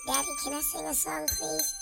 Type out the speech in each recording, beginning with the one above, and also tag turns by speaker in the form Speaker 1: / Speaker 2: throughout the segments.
Speaker 1: Daddy, can I sing a song, please?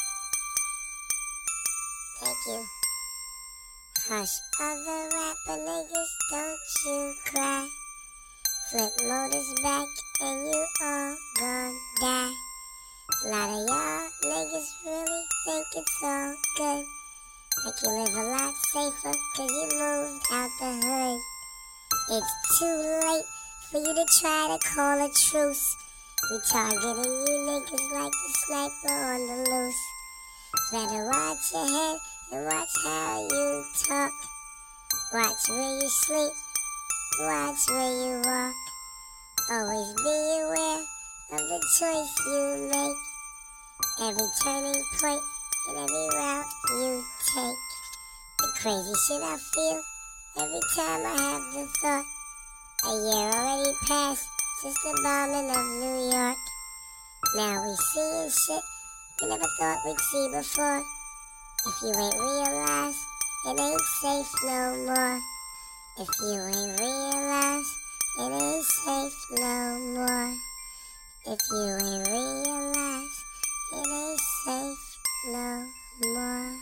Speaker 1: Thank you. Hush, other rapper niggas, don't you cry. Flip motors back and you all gon' die. A lot of y'all niggas really think it's all good. Like you live a lot safer cause you moved out the hood. It's too late for you to try to call a truce. We targeting you niggas like the sniper on the loose. Better watch your head and watch how you talk. Watch where you sleep, watch where you walk. Always be aware of the choice you make. Every turning point and every route you take. The crazy shit I feel every time I have the thought. A year already passed since the bombing of New York. Now we seeing shit we never thought we'd see before. If you ain't realized, it ain't safe no more. If you ain't realized, it ain't safe no more. If you ain't realized, it ain't safe no more.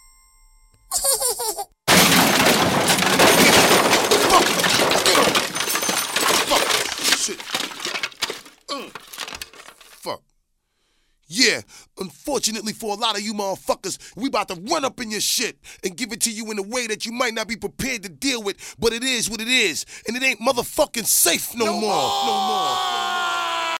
Speaker 2: Shit. Fuck. Yeah, unfortunately for a lot of you motherfuckers, we about to run up in your shit and give it to you in a way that you might not be prepared to deal with, but it is what it is, and it ain't motherfucking safe no more. No more.